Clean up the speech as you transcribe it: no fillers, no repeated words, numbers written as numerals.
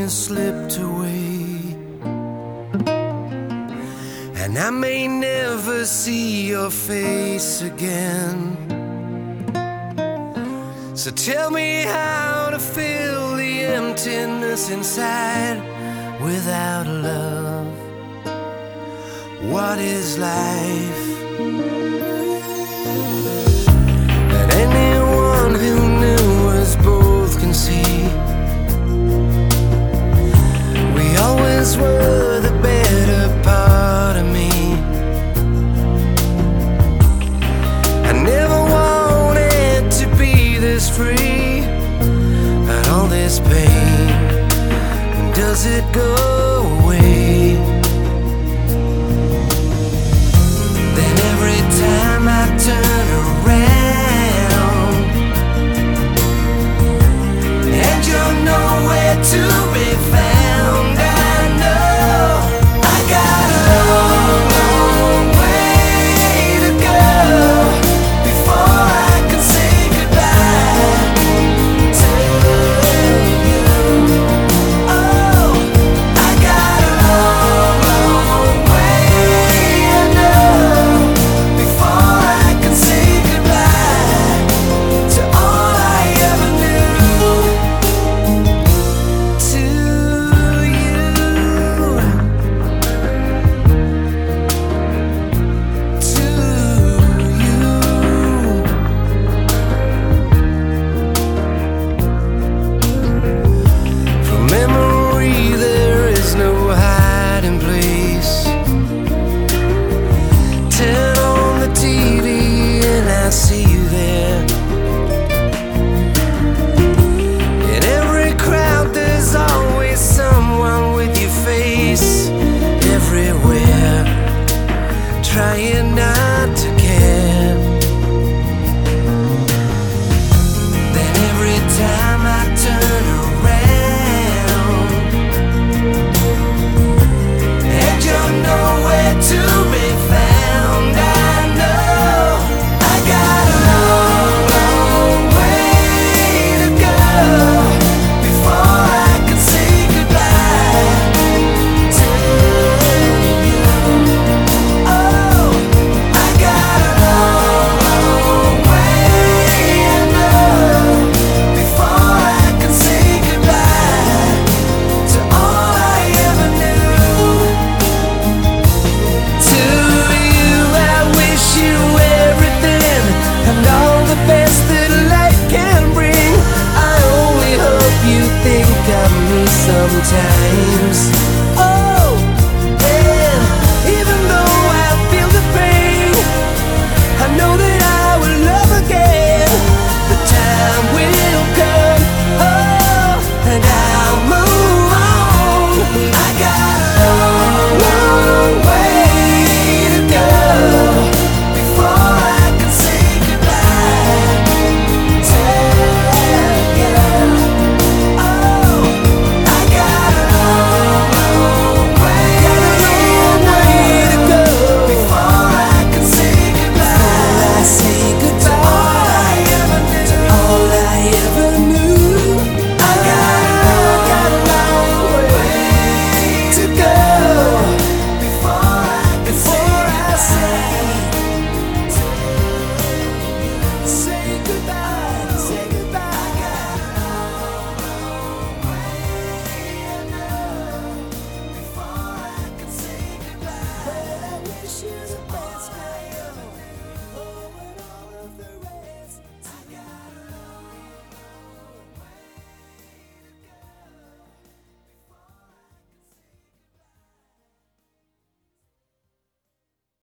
has slipped away, and I may never see your face again. So tell me how to fill the emptiness inside without love. What is life? And anyone who knew us both can see we always were the better part of me. I never wanted to be this free, but all this pain, when does it go away? Then every time I turn around,